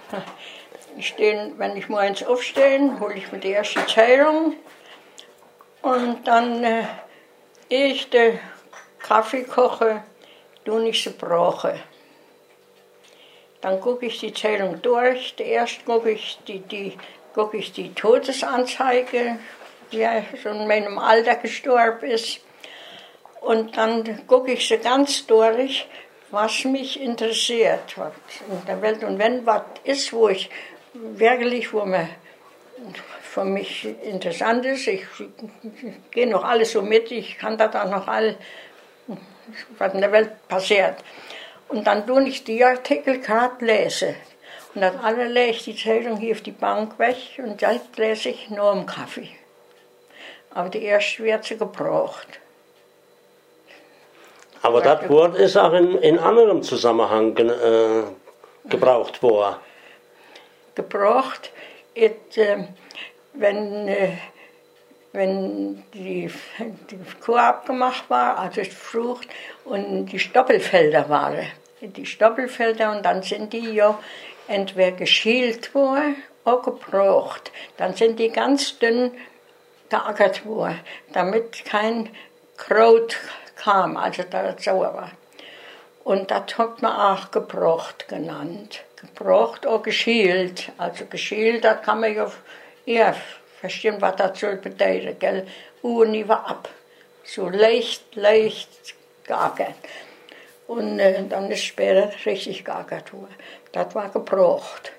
Wenn ich morgens aufstehe, hole ich mir die erste Zeitung und dann, ehe ich den Kaffee koche, tue ich sie brauche. Dann gucke ich die Zeitung durch. Erst gucke ich die Todesanzeige, wer schon in meinem Alter gestorben ist. Und dann gucke ich sie ganz durch, was mich interessiert in der Welt. Und wenn was ist, wo mir für mich interessant ist, ich gehe noch alles so mit, ich kann da dann noch alles, was in der Welt passiert. Und dann tue ich die Artikel gerade lesen. Und dann alle lege ich die Zeitung hier auf die Bank weg und dann lese ich nur im Kaffee. Aber die erste wird sie gebraucht. Aber das Wort ist auch in anderem Zusammenhang gebraucht worden. Gebraucht, wenn die Kuh abgemacht war, also die Frucht, und die Stoppelfelder waren. Die Stoppelfelder, und dann sind die ja entweder geschält worden oder gebraucht. Dann sind die ganz dünn geackert worden, damit kein Kraut kam, also da sauer war. Und das hat man auch gebraucht genannt. Gebraucht oder geschält. Also geschält, da kann man ja eher verstehen, was das soll bedeuten, gell? Uni war ab. So leicht geackert. Und dann ist später richtig geackert worden. Das war gebraucht.